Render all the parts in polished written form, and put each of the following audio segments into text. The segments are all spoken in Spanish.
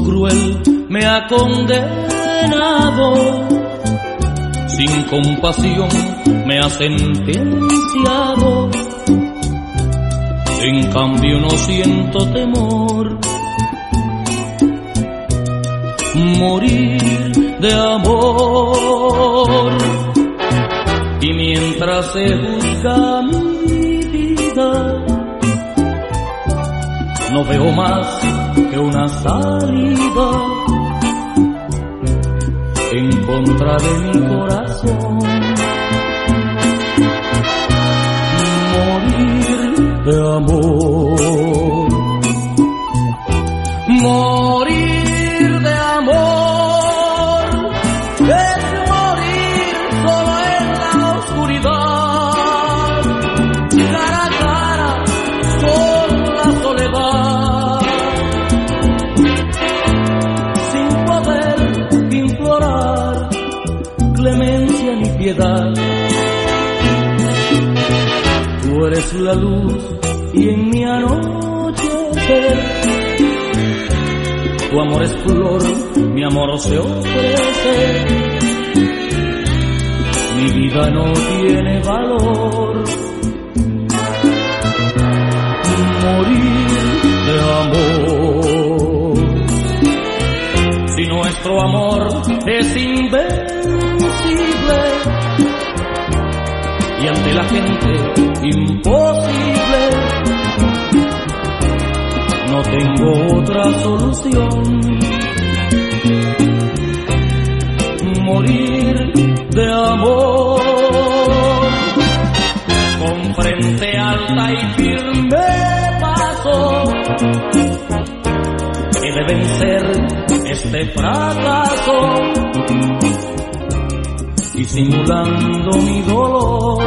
mundo cruel me ha condenado, sin compasión me ha sentenciado. En cambio no siento temor, morir de amor. Y mientras se juzga mi vida, no veo más que una salida en contra de mi corazón. Morir de amor, morir de amor, es morir solo en la oscuridad, cara a cara con la soledad, sin poder implorar clemencia ni piedad. Tú eres la luz y en mi anochecer, tu amor es flor, mi amor se ofrece. Mi vida no tiene valor, morir de amor. Si nuestro amor es invencible y ante la gente imposible, no tengo otra solución. Morir de amor, con frente alta y firme paso, he de vencer este fracaso, disimulando mi dolor.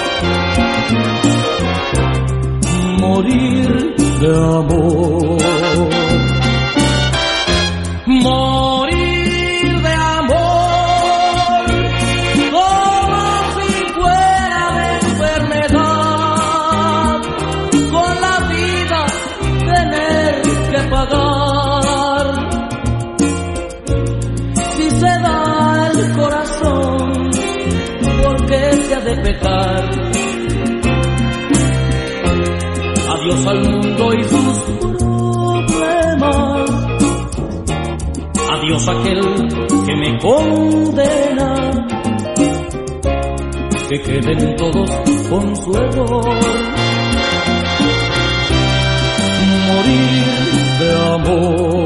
Morir de amor, morir de amor, como si fuera de enfermedad, con la vida tener que pagar. Si se da el corazón, ¿por qué se ha de pecar? Adiós al mundo y sus problemas, adiós aquel que me condena, que queden todos consuelos. Morir de amor.